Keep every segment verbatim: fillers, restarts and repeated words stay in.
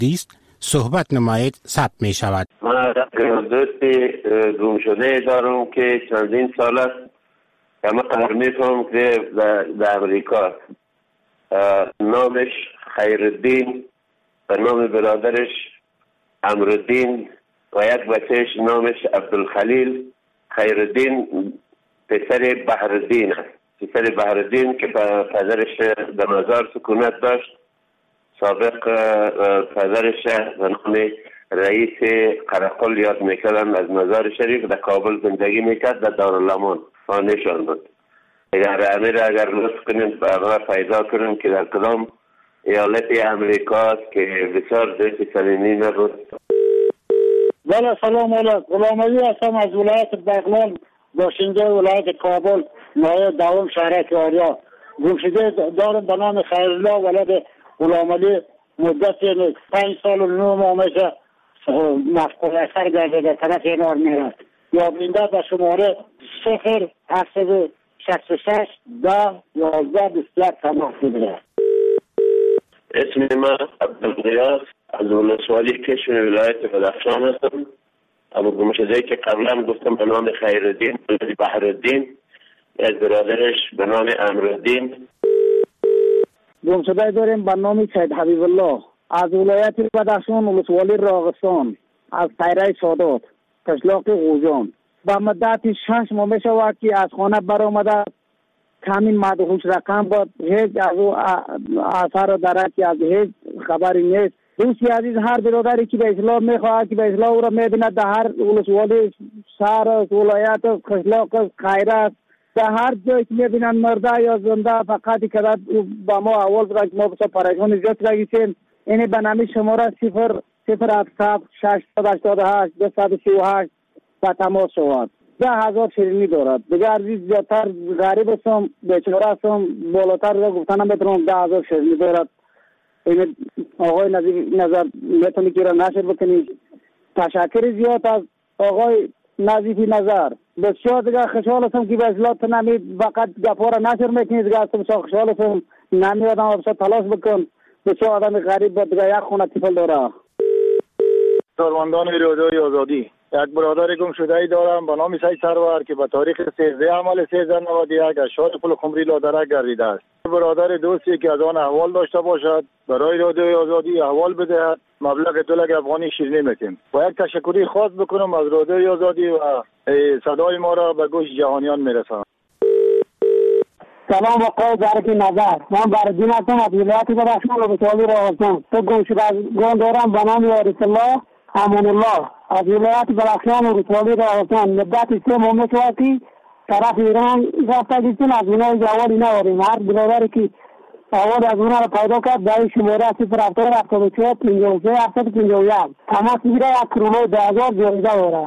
است صحبت نمایید ثبت می شود. من دوست گم شده دارم که چندین سال است که من قرار می کنم که در امریکا، نامش خیرالدین و نام برادرش امرالدین و یک بچهش نامش عبدالخلیل. خیرالدین پسر بحرالدین است، پسر بحرالدین که پدرش در مزار سکونت داشت. سابق پدرش به نام رئیس قرقل یاد میکردن، از مزار شریف در کابل زندگی میکرد، در دارالامان خانه‌شان بود. اگر امیر اگر لطف کنیم برای پیدا کنیم که در کدام ایالت امریکا است که بسیار دوست صمیمی نبود. بله سلام علیکم، غلام علی هستم از ولایت بغلان، باشنده ولایت کابل، نایب دوم شهر آریا. گمشده دارم به نام خیرالله ولد غلام علی، مدت پنج سال و نه ماه میشه مفقود اثر گرده در طرف این آرمین. یابنده به شماره صفر هفتصد شصت و شش ده یازده بیست و یک تماس بگیره. اسم من عبدالقیاس از ولسوالی کشم ولایت بدخشان هستم. اما گمشده که قبلا گفتم به نام خیرالدین ولد بحرالدین، از برادرش به نام امرالدین. گمشده داریم به نام سید حبیب الله از ولایت بدخشان، ولسوالی راغستان، از تیره سادات، قشلاق غوجان. با مدت شش ماه می شود که از خانه برآمده، کامین مدهوش رقم بود، هیچ از او اثر دارد که از هیچ خبری نیست. دوستی عزیز هر برادری که به اسلام میخواهد که به اسلام او را میبیند در هر ولسوالی شهر ولایت قشلاق خیرات، در هر جایی که میبینن مرده یا زنده فقط که با ما اول برای ما بسا پریشان زیاد رگیسیم. اینه به نامی شماره صفر صفر هفت شش هشتاد و هشت دو صد و سی و هشت با تماس شود. ده هزار شیرینی دارد. دیگه عزیز زیادتر غریب هستم، بیچاره هستم، بالاتر را گفتنم بتونم ده هزار شیرینی دارد. این آقای نظر میتونی که را نشر بکنی. تشکر زیاد از آقای نظیفی نظر. بسیار دیگه خوشحال هستم که به اصلاحات نمید فقط گپا را نشر میکنید. دیگه هستم بسیار خوشحال هستم، نمیادم و بسیار تلاش بکن. بسیار آدم غریب بود، دیگه یک خونه تیفل داره. کاروندان اراده‌ی آزادی، یک برادر گم شده ای دارم به نام سید سرور که به تاریخ سیزده عمل سیزده نود و یک از شهر پل خمری لادرک گردیده است. برادر دوستی که از آن احوال داشته باشد برای اراده آزادی احوال بدهد، مبلغ دو لک افغانی شیرینی میتیم. و یک تشکری خاص بکنم از اراده آزادی و صدای ما را به گوش جهانیان میرسانم. سلام آقای برکی نظر، من بردین هستم از ولایت بدخشان و بسوالی را هستم. تو گم شده از گم دارم به نام یارس الله امان الله از ولایت بدخشان و بسوالی را هستم. مدت سه ماه میشود که طرف ایران رفته گیستیم، از اونها جوالی نداریم. هر برادری که اول از اونها را پیدا کرد در شماره صفر هفتاد هفتاد و چهار پنجاه و سه هفتاد و پنجاه و یک تماس میگیره. یک کرونه دو هزار جایزه داره.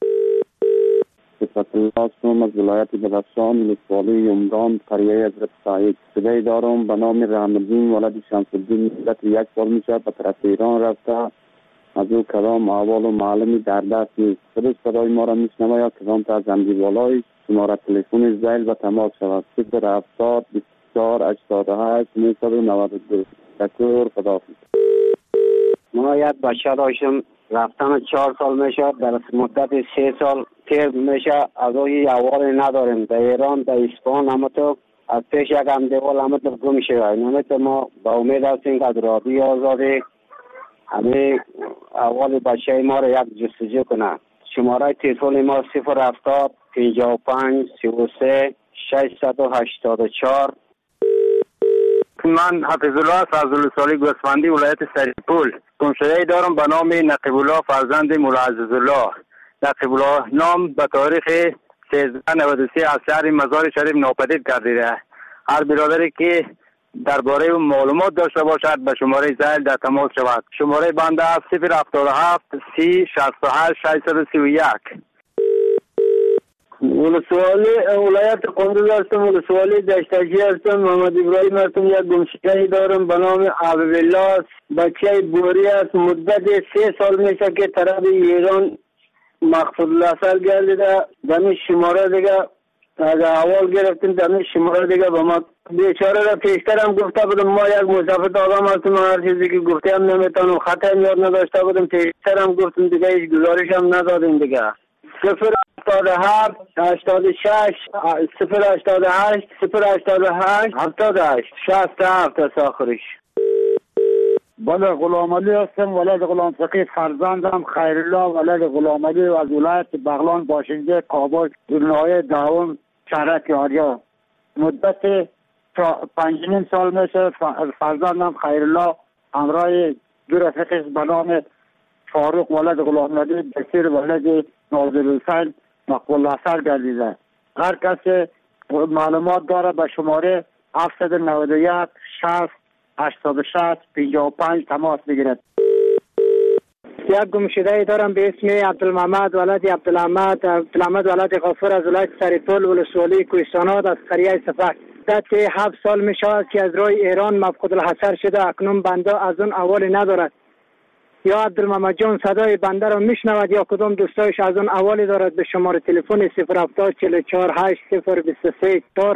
صفت الله هستم از ولایت بدخشان، ولسوالی عمران، قریه حضرت سعید. صدای دارم به نام رحمالدین ولد شمسالدین، مدت یک سال میشه به طرف ایران رفته. از او کلام احوال و معلومی در دست نیست. خودش صدای ما را میشنوه یا کلام تا زنگی بالای شماره تلفن زیل و تماس شود. صفر هفتاد بیست و چهار هشتاد و هشت نهصد و نود و دو. تشکر، خداحافظ. ما یک بچه داشتم، رفتن چهار سال میشه، در مدت سه سال تیر میشه، از اوی احوال نداریم. در ایران، در اسپان همه تو از پیش یک هم دیوال همه تو گم شده. همه تو ما با امید هستیم که از رادی آزادی همه احوال بچه ما را یک جستجو کنه. شماره تلفن ما صفر هفتاد پنجاه و پنج سی و سه ششصد و هشتاد و چهار. من حفظ الله از ولسوالی گوسفندی ولایت سرپول. گمشده دارم به نام نقیب الله فرزند مولا عزیزالله. نقیب الله نام به تاریخ سیزده نود و سه از شهر مزار شریف ناپدید گردیده. هر برادری که درباره معلومات داشته باشد به شماره زیل در تماس شود. شماره بنده صفر هفتاد و هفت سی شصت و هشت ششصد و سی و یک. ولسوالی ولایت قندوز هستم، ولسوالی دشتکی هستم. محمد ابراهیم هستم. یک گمشده دارم به نام حبیب الله، بچه بوری است. مدت سه سال میشه که طرف ایران مقصود الاصل گردیده. دمی شماره دیگه از اول گرفتیم در شماره دیگه به ما بیچاره را پیشتر هم گفته بودم ما یک مسافت آدم هستم هر چیزی که گفته هم نمیتونم خط هم یاد نداشته بودم پیشتر هم گفتم دیگه هیچ گزارش هم ندادیم دیگه. صفر هشتاد و هفت هشتاد و شش صفر هشتاد و هشت صفر هشتاد و هشت هفتاد و هشت شصت و هفت از آخرش. بله غلام علی هستم، ولد غلام فقیه فرزندم خیرالله ولد غلام علی از ولایت بغلان باشنده کابل دنیای داون شهرک آریا. مدت پنجمین سال میشه فرزندم خیرالله همراه دو رفیقش به نام فاروق ولد غلام علی بشیر ولد ناظر حسین مقبول اثر گردیده. هر کسی معلومات داره به شماره هفتصد و نود و یک شصت هشتاد و شش پنجاه و پنج تماس بگیرد. یک گمشده دارم به اسم عبدالمحمد ولد عبدالحمد عبدالحمد ولد غفور از ولایت سریپول ولسوالی کوهستانات از قریه سفک. مدت هفت سال می شود که از رای ایران مفقود الحصر شده. اکنون بنده از اون اول ندارد. یا عبدالمحمد جان صدای بنده را میشنود یا کدام دوستایش از اون اولی دارد. به شماره تلفن صفر هفتاد چهل و چهار هشت صفر بیست و سه چهار.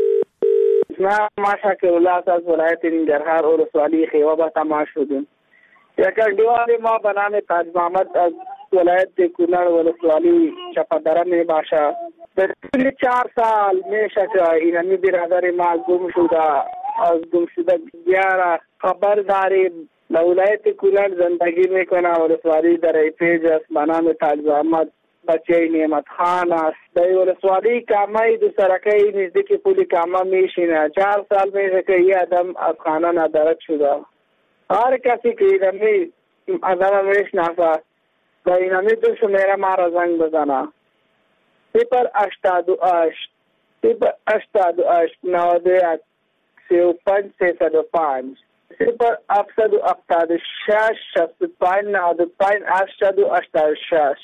ما ماشا که ولایت از ولایت ننگرهار ولسوالی خیوه به تماس شدیم. یک دیوار ما به نام تاج محمد از ولایت کنر ولسوالی چپدرم باشه. در طول چهار سال میشه که اینمی برادر ما گم شده. از گم شده بیاره خبر داریم. در ولایت کنر زندگی میکنه ولسوالی در ایپیج است به نام تاج محمد بچه نعمت خان است. در ولسوالی کامه دو سرکه نزدیک پولی کامه میشینه. چهار سال میشه که یه آدم از خانه ندارد شده. هر کسی که اینمی آدم میشناسه با اینمی دو شمیره ما را زنگ بزنه. صفر هشتاد و هشت صفر هشتاد و هشت نود و یک سی و پنج سیصد و پنج صفر هفتصد و هفتاد و شش شصت و پنج نود و پنج هشتصد و هشتاد و شش.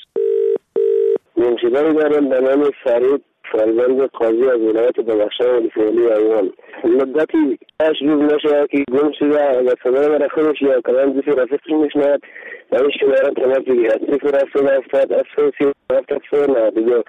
گمشده دارم به نام فرید فرزند قاضی از ولایت بدخشان ولسوالی ایوان. مدتی هشت روز نشه که گم شده و صدای مرا خودش یا کلام دوستی رفیقی میشنود و این شماره تماس بگیرد. صفر هفتاد هفتاد هفتاد سی هفتاد صفر نود و دو.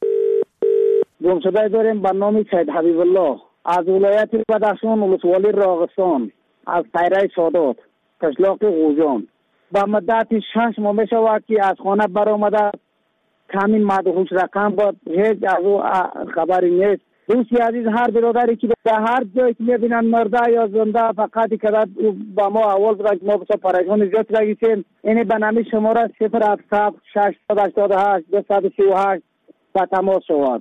گمشده داریم به نام سید حبیب الله از ولایت بدخشان ولسوالی راغستان از تیره سادات قشلاق غوجان. با مدت شش ماه می شود که از خانه برآمده. کامین مدهوش رقم بود هیچ از او خبری نیست. دوستی عزیز هر برادری که در هر جایی که میبینن مرده یا زنده فقط که با ما اول برای ما بسا پریشان زیاد رگیسیم. اینه به نامی شماره صفر هفت ششصد و هشتاد و هشت دویست و سی و هشت با تماس شود.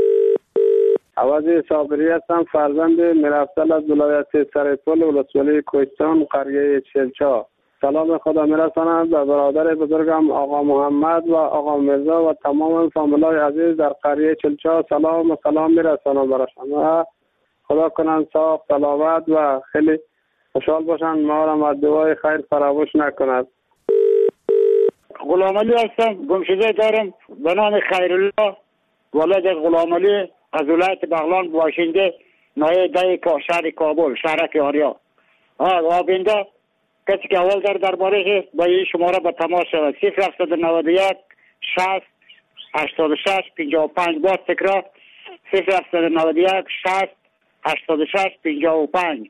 عوضی صابری هستم فرزند میرافضل از ولایت سریپول ولسوالی کوهستان قریه چلچا. سلام خدا میرسانم به برادر بزرگم آقا محمد و آقا مرزا و تمام فامیلای عزیز در قریه چلچا سلام و سلام میرسانم برای شما. خدا کنن صاحب سلامت و خیلی خوشحال باشن. ما را از دعای خیر فراموش نکند. غلام علی هستم، گمشده دارم به نام خیرالله ولد غلام علی از ولایت بغلان باشنده نایه ده شهر کابل شهرک آریا. آبینده کسی که اول در درباره با این شماره به تماس شود. صفر هفتصد و نود و یک شصت هشتاد و شش پنجاه و پنج. باز تکرار صفر هفتصد و نود و یک شصت هشتاد و شش پنجاه و پنج.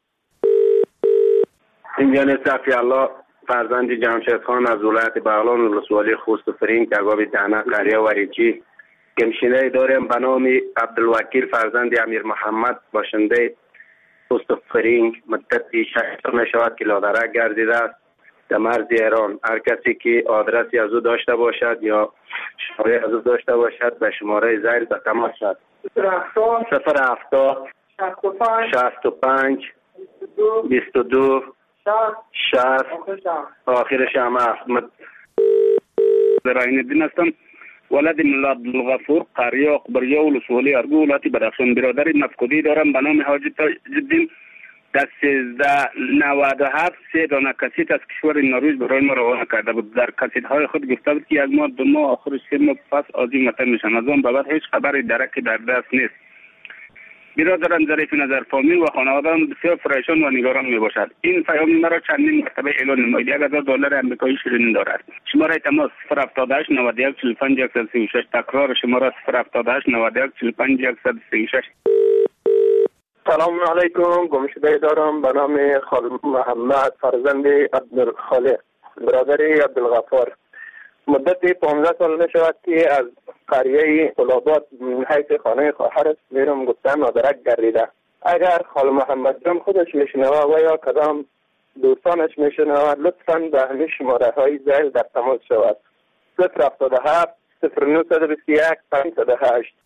اینجا صفی الله فرزند جمشید خان از ولایت بغلان ولسوالی خوست فرین کگاب دهنه قریه وریچی. گمشینه داریم به نام عبدالوکیل فرزند امیر محمد باشنده خوست فرین. مدتی شش سال می شود که لادرک گردیده است در مرز ایران. هر کسی که آدرسی از او داشته باشد یا شماره از او داشته باشد به شماره زیر به تماس شد. صفر هفتاد شصت و پنج بیست و دو شصت آخرش هم احمد. راین الدین هستم ولد ملا عبدالغفور قریه اخبریه ولسوالی ارگو ولایت بدخشان. برادر مفقودی دارم به نام حاجی تاج‌الدین. در سیزده نود و هفت سه دانه کسیت از کشور نروژ برای ما روانه کرده بود. در کسیت های خود گفته بود که یک ماه دو ماه آخر سه ماه پس از این وطن میشن. از آن بعد هیچ خبری درکی در دست نیست. برادران ظریف نظر فامیل و خانواده‌ام بسیار پریشان و نگران میباشد. این پیام مرا چندین مرتبه اعلان نماید. یک هزار دلار آمریکایی شیرین دارد. شماره تماس صفر هفتاد و هشت نود و یک چهل و پنج صد و سی و شش. تکرار شماره صفر هفتاد و هشت نود و یک چهل و پنج صد و سی و شش. سلام علیکم. گمشده دارم به نام خال محمد فرزند عبدالخالق برادر عبدالغفار. مدت پانزده سال می شود که از قریه طلابات حیث خانه خواهرش میرم گفتم مادرک گردیده. اگر خال محمد جان خودش میشنوه و یا کدام دوستانش میشنوه لطفاً به همین شماره های زیل در تماس شود. صفر هفتاد و هفت صفر نه صد و بیست و یک پنجصد و هشت.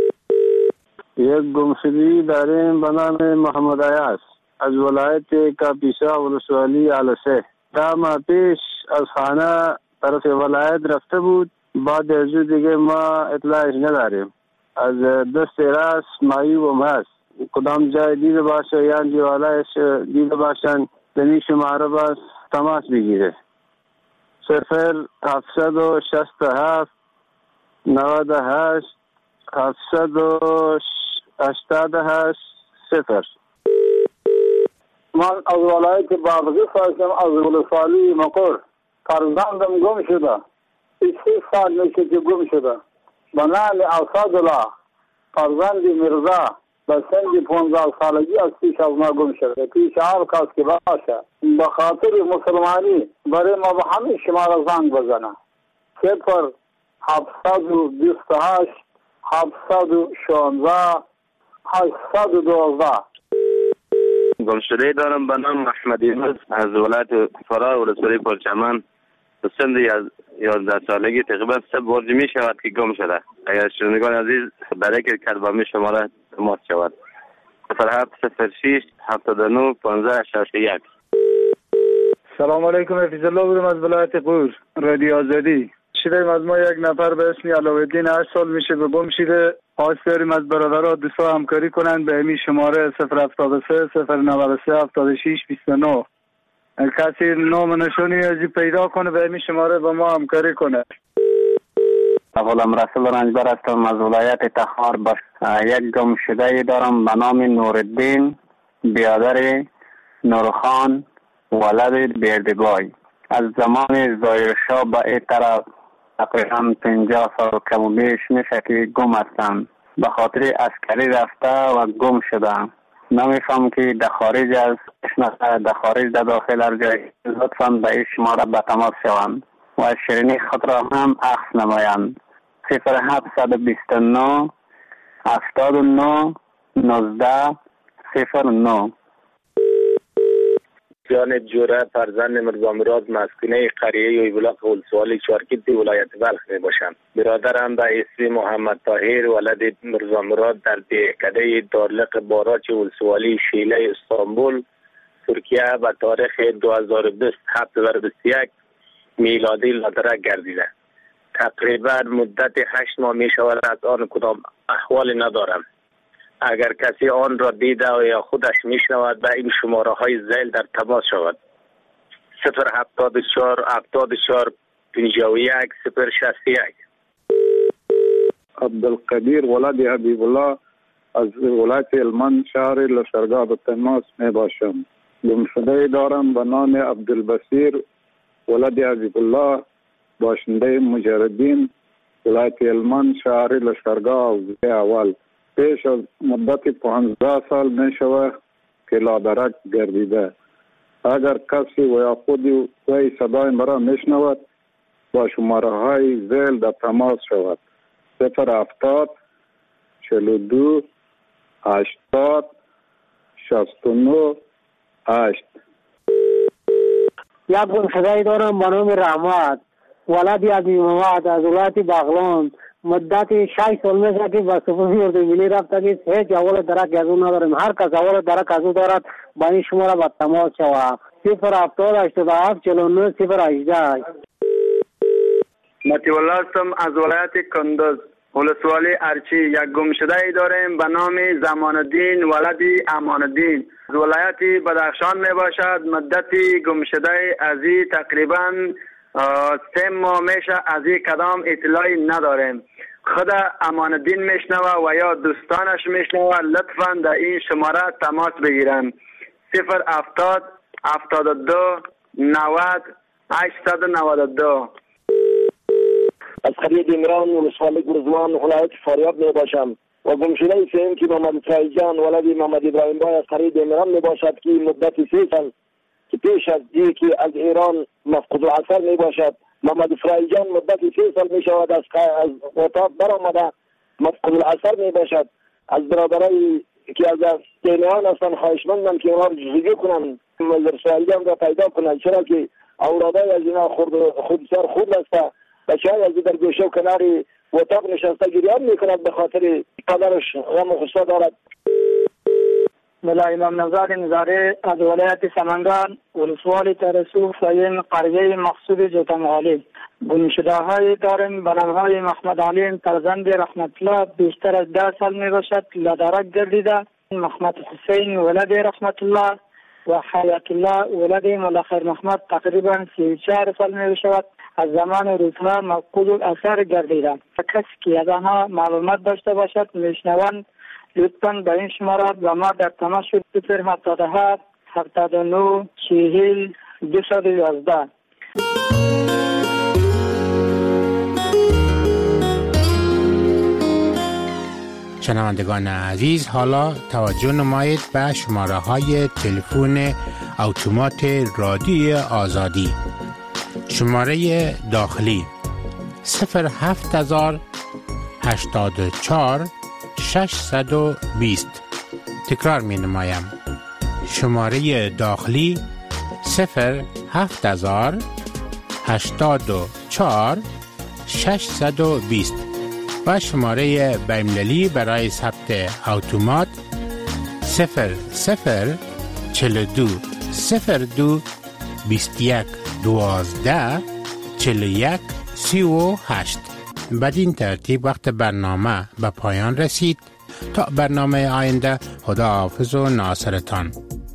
یک گمشدگی داریم به نام محمد عیاض از ولایت کاپیسا ولسوالی علسه. ده ماه پیش از خانه طرف ولایت رفته بود. بعد از دیگه ما اطلاعش نداریم. از دست راست معیوب هست. کدام جای دیده باشه یا دیوالایش دیده باشن دنی شماره باز تماس بگیره. صفر هفتصد و شست و هفت نود و هشت هفتصد و هشتاد و هشت صفر. من از ولایت بابزی هستم از ولسوالی مقر. فرزندم گم شده. سی سال میشه که گم شده. به نام اسدالله فرزند مرزا به سن پانزده سالگی از پیش از ما گم شده. پیش هر کس که باشه به خاطر مسلمانی برای ما به همین شماره زنگ بزنه. صفر هفتصد و بیست و هشت هفتصد و شانزده هشتصد و دوازده. گمشده دارم به نام محمد یونس از ولایت فرا ولسوالی پرچمن. به سن یازده سالگی تقریبا سه بار می شود که گم شده. اگر شنوندگان عزیز برای که کلبامی شماره تماس شود. صفر هفت صفر شش هفتاد و نه پانزده شصت و یک. سلام علیکم. حفیظ الله بودم از ولایت قور رادیو آزادی. شدیم از ما یک نفر به اسم علاءالدین هشت سال میشه به گم شده. خواست داریم از برادرها دوستا همکاری کنند به همین شماره صفر هفتاد و سه صفر نود و سه هفتاد و شش بیست و نه. کسی نام نشانی ازی پیدا کنه به همین شماره با ما همکاری کنه. غلام رسول رنجبر هستم از ولایت تخار. باش یک گم شده دارم به نام نورالدین برادر نورخان ولد بردگای. از زمان ظاهرشاه به این طرف تقریبا پنجاه سال کم و بیش میشه که گم هستم. به خاطر عسکری رفته و گم شدم. نمیفهم که در خارج از در خارج در داخل هر جای لطفاً به این شماره به تماس شوند و از شیرینی خود را هم عکس نمایند. صفر هفتصد و بیست و نه هفتاد و نه نوزده صفر نه. جان جوره فرزند مرزا مراد مسکونه قریه یویبلاق ولسوالی چارکیتی ولایت بلخ می باشم. برادرم به اسم محمد طاهر ولد مرزا مراد در دهکده دارلق باراچ ولسوالی شیله استانبول ترکیه به تاریخ دو هزار و بیست هفت و بیست و یک میلادی لادرک گردیده. تقریبا مدت هشت ماه می شود از آن کدام احوال ندارم. اگر کسی آن را دیده و یا خودش میشنود به این شماره های زیل در تماس شود. صفر هفتاد و چهار هفتاد و چهار پنجاه و یک صفر شصت و یک. عبدالقدیر ولد حبیب الله از ولایت هلمند شهر لشکرگاه به تماس می باشم. گمشده دارم به نام عبدالبصیر ولد حبیب الله باشنده مجردین ولایت هلمند شهر لشکرگاه اول. پیش از مدت پانزده سال می شود که لادرک گردیده. اگر کسی و یا خودی وی صدای مرا می شنود با شماره های زیل در تماس شود. صفر هفتاد چهل و دو هشتاد شصت و نه هشت. یک گمشده دارم به نام رحمت ولد عبی محمد از ولایت بغلان. مدت شش سال میشه که با سپاهی اردوگیلی رفته که هیچ اول درک از اون نداریم. هر کس اول درک از اون دارد با این شماره با تماس شود. صفر هفتاد هشتاد و هفت چهل و نه صفر هجده. مطیع الله هستم از ولایت کندز ولسوالی ارچی. یک گمشده ای داریم به نام زمان الدین ولدی امان الدین از ولایت بدخشان می باشد. مدت گمشده ازی تقریبا سه ماه میشه. از این کدام اطلاعی نداریم. خود امان الدین میشنوه و یا دوستانش میشنوه لطفا در این شماره تماس بگیرن صفر هفتاد هفتاد و دو نود هشتصد و نود و دو. از قریه دیمران ولسوالی گرزوان ولایت فاریاب می باشم و گمشده سیم که محمد اسرائیل جان ولد محمد ابراهیم بای از قریه دیمران می باشد که مدت سه سال که پیش از دی که از ایران مفقود العصر می باشد. محمد اسرائیل جان مدت سه سال می شود از از وطاب برآمده مفقود العصر می باشد. از برادرای که از دینیان هستن خواهشمندم که اونا رو جزگی کنن محمد اسرائیل جان را پیدا کنن، چرا که اولادای از اینا خود خود سر خود است. بچه های از در گوشه و کناری وطاق نشسته گریان میکند به خاطر قدرش غم و غصه دارد. ملا امام نزار نزاره از ولایت سمنگان ولسوالی ترسو فایم قریه مقصود جوتمغالی گمشده های دارم به نامهای محمد علیم فرزند رحمت الله بیشتر از ده سال می باشد لدرک گردیده. محمد حسین ولد رحمت الله و حیات الله ولد مولا خیر محمد تقریبا سی و چهار سال می باشد. از زمان روزها مفقود الاثر گردیدند. کسی که از آنها معلومات داشته باشد میشنوند لطفاً به این شماره و ما در تماس شد صفر هفتاد و هفت هفتاد و نه چهل دویست و یازده. شنوندگان عزیز، حالا توجه نمایید به شماره های تلفن اتومات رادیو آزادی. شماره داخلی صفر هفت هزار هشتاد و چهار ششصد و بیست. تکرار می نمایم. شماره داخلی صفر هفت هزار هشتاد و چهار ششصد و بیست و شماره بین‌المللی برای ثبت اتومات صفر صفر چهل و دو صفر دو بیست و یک دوازده چهل و یک سی و هشت. بدین ترتیب وقت برنامه به پایان رسید. تا برنامه آینده، خدا حافظ و ناصرتان.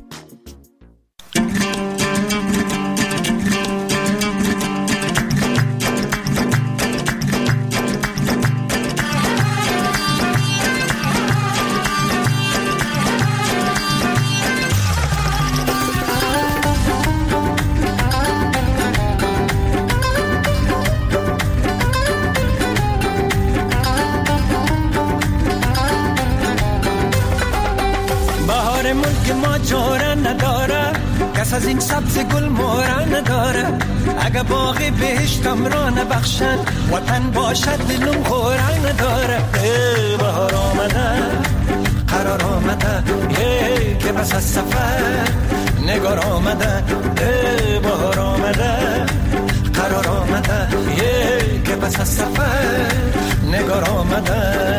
از این سبز گل مورا نداره، اگه باغی بهشتم را نبخشن وطن باشد دلم خورا نداره. بهار آمده قرار آمده یه که بس از سفر نگار آمده. بهار آمده قرار آمده یه که بس از سفر نگار آمده.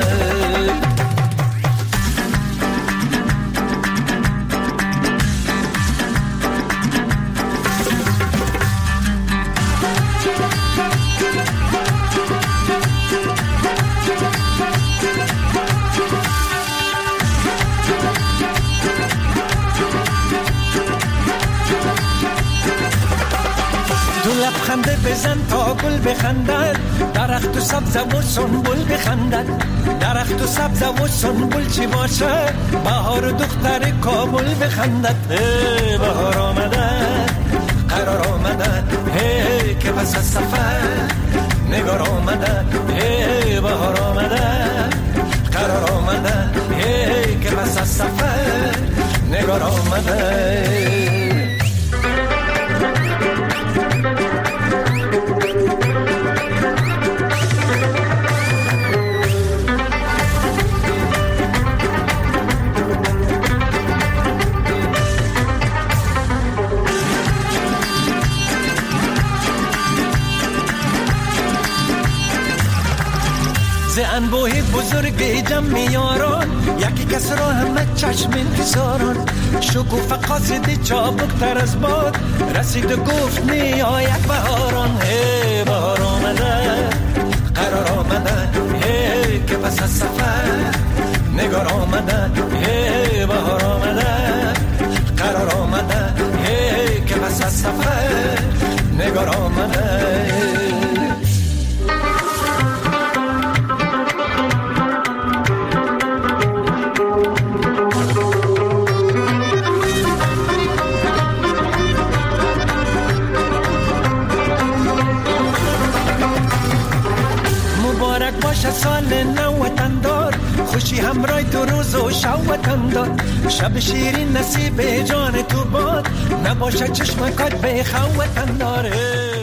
لبخنده بزن تا گل بخندد، درخت و سبز و سنبل بخندد. درخت و سبز و سنبل چی باشه، بهار و دختر کابل بخندد. بهار آمده قرار آمده هی که پس از سفر نگار آمده. هی بهار آمده قرار آمده هی که پس از سفر نگار آمده. انبوه بزرگ جمع یاران، یکی کس را همه چشم انتظاران. شکوفه قاصد چابک تر از باد، رسید و گفت نیاید بهاران. هی بهار آمده قرار آمده هی که پس از سفر نگار آمده. هی بهار آمده قرار آمده هی که پس از سفر نگار آمده. باشه سال نو وطن دار، خوشی همراه تو روز و شب وطن دار. شب شیرین نصیب جان تو باد، نباشه چشم کات به خو وطن داره.